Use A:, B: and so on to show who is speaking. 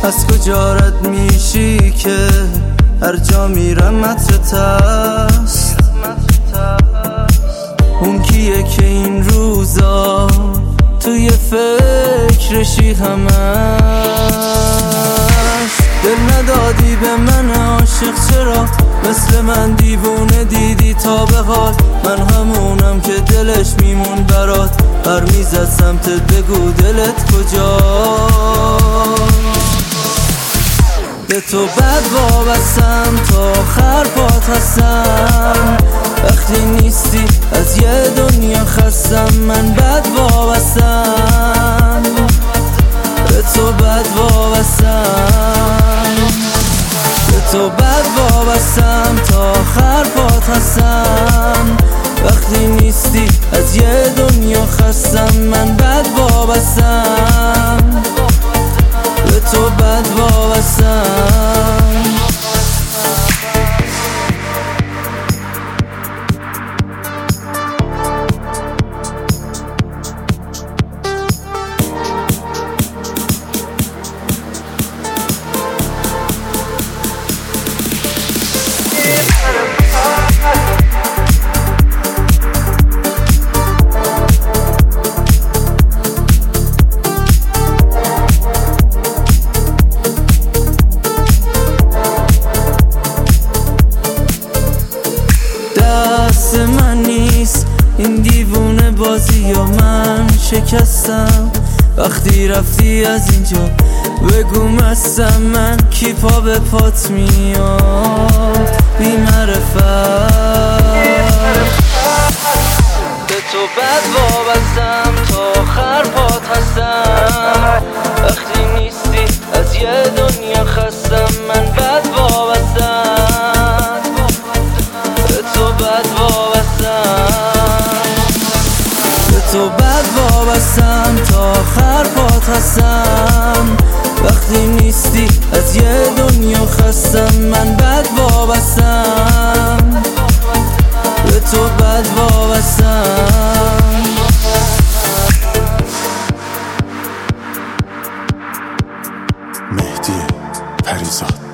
A: از کجا رد میشی که هر جا میرم مطرت است؟ اون کیه که این روزا توی فکرشی همش؟ دل ندادی به من عاشق، چرا مثل من دیوونه دیدی تا به حال؟ من همونم که دلش میمون برات، بر میزد سمتت، بگو دلت کجا؟ به تو بد وابستم تا آخر پات هستم، وقتی نیستی از یه دنیا خستم. من بد وابستم، به تو بد وابستم، به تو بد وابستم تا آخر پات هستم، وقتی نیستی از یه دنیا خستم. من بد وابستم، به تو بد وابستم. دست من نیست این دیوونه بازی و من شکستم. وقتی رفتی از اینجا بگو مستم، من کی پا به پات میاد بی معرفت. به تو بد وابستم تا آخر پات هستم، وقتی نیستی از یه دنیا خستم. من بد وابستم، به تو بد وابستم، به تو بد وابستم تا آخر پات هستم، وقتی نیستی از یه دنیا خستم. من بد وابستم، به تو بد وابستم.
B: مهدی پریزاد.